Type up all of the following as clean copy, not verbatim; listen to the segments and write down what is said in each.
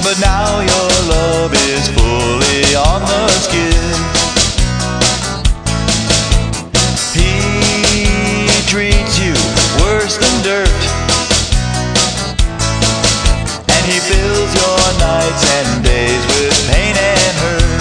but now your love is fully on the skid. He treats you worse than dirt, and he fills your nights and days with pain and hurt.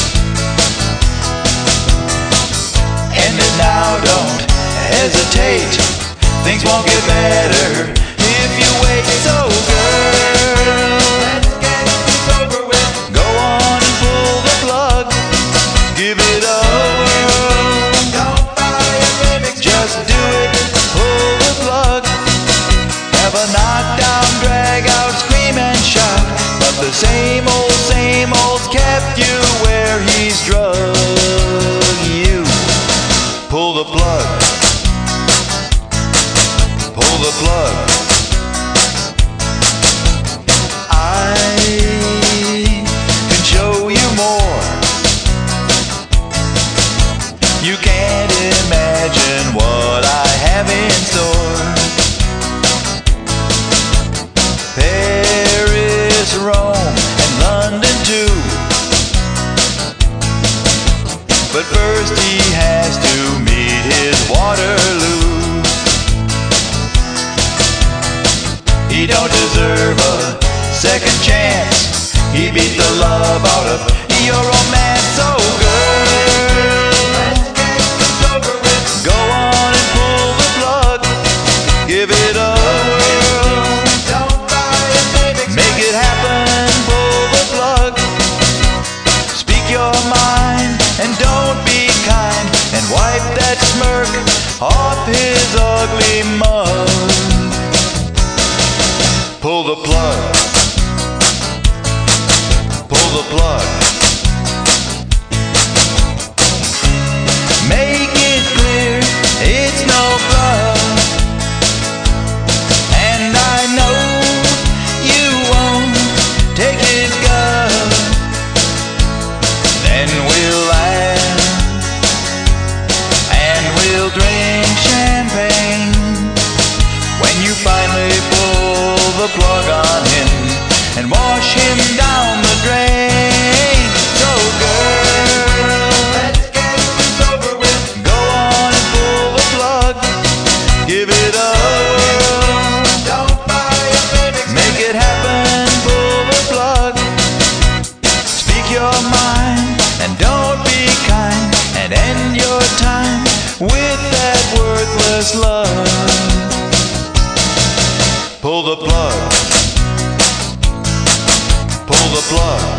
And now don't hesitate, things won't get better if you wait. So girl, let's get this over with. Go on and pull the plug, give it a whirl. Don't buy a remix, just do it, pull the plug. Have a knockdown, drag out, scream and shout, but the same old's kept you where he's drug you. Pull the plug, pull the plug. I can show you more. You can't imagine what I have in store. Paris, Rome, and London too. But first he has to meet his Waterloo. He don't deserve a second chance. He beat the love out of your romance. So girl, let's get this over with. Go on and pull the plug, give it a whirl. Don't buy a remix, make it happen. Pull the plug, speak your mind, and don't be kind, and wipe that smirk off his ugly mug. Pull the plug, pull the plug. Make it clear it's no bluff, and I know you won't take his gun. Then we'll laugh and we'll drink champagne when you finally pull the plug on him and wash him down the drain. So girl, let's get this over with. Go on and pull the plug, give it a whirl. Don't buy a remix, make it happen. Pull the plug, speak your mind, and don't be kind, and end your time with that worthless love. Pull the plug, pull the plug.